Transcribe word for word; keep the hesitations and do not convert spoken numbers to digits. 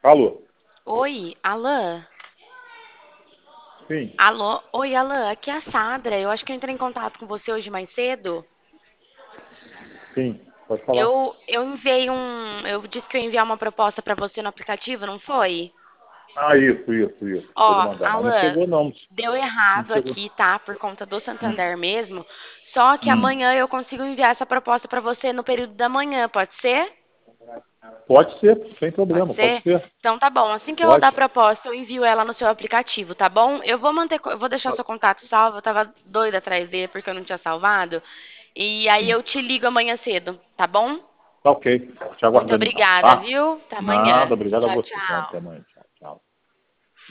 Alô? Oi, Alã? Sim, Alô? Oi, Alã, aqui é a Sandra. Eu acho que eu entrei em contato com você hoje mais cedo. sim, pode falar. Eu, eu enviei um. Eu disse que eu ia enviar uma proposta para você no aplicativo, não foi? Ah, isso, isso, isso. Pode Ó, mandar. Mas não Alã, chegou, não. deu Não errado chegou. aqui, tá? Por conta do Hum, Santander mesmo. Só que hum. amanhã eu consigo enviar essa proposta para você no período da manhã, pode ser? Pode ser, sem Pode problema, pode ser? ser. Então tá bom. Assim que eu rodar a Pode. proposta, eu envio ela no seu aplicativo, tá bom? Eu vou manter, co- eu vou deixar Tá, seu contato salvo. Eu tava doida atrás dele porque eu não tinha salvado. E aí sim. eu te ligo amanhã cedo, tá bom? Tá ok. Te Muito aguardando então, obrigada, tá? viu? Até Nada, amanhã. obrigado a Tchau, você. Então, tchau. até amanhã. Tchau, tchau.